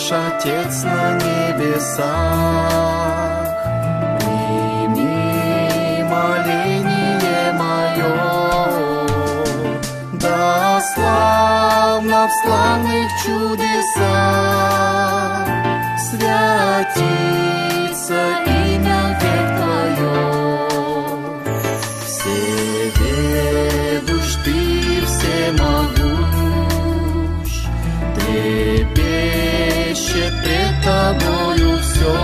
наш Отец на небесах, прими моление мое, да славно в славных чудесах святится имя век Твое. Всеведущ Ты, всемогущ, трепещет пред Тобою все.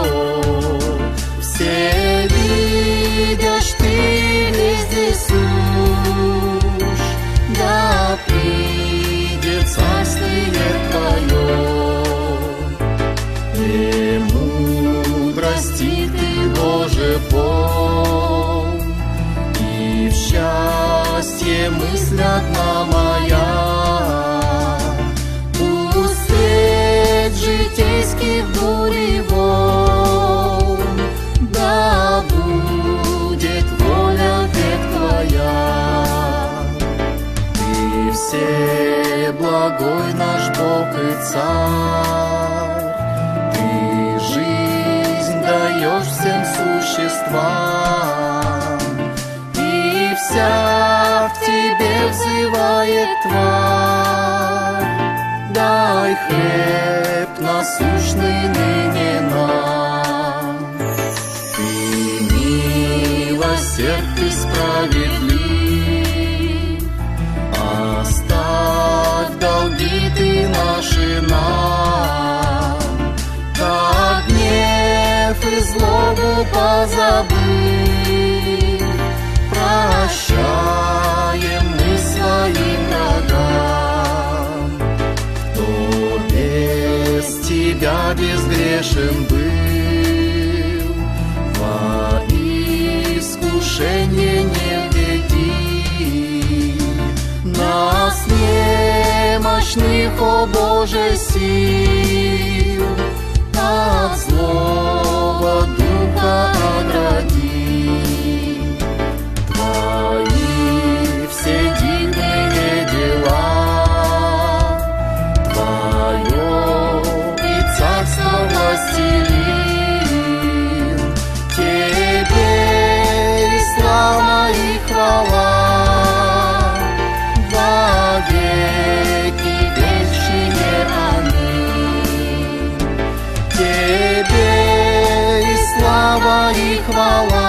Всевидящ Ты везде сущ, да придет царствие Твое. Премудрости Ты, Боже, полн, и в счастье мысль одна моя. Пусть свет житейских бурь и волн, да будет воля век Твоя. Ты всеблагой наш Бог и Царь, Ты жизнь даешь всем существам, и вся в Тебе взывает тварь. Дай хлеб насущный ныне нам. Ты милосерд, Ты справедлив, оставь долги Ты наши нам, как гнев и злобу позабыв, прощаем мы своим врагам. Кто без Тебя безгрешен был, во искушение не введи. Нас немощных, о Боже, сил от злого духа огради. Твои все дивные дела, Твое и царство властелин, Тебе и слава и хвала во веки вечные. Аминь. Тебе и слава и хвала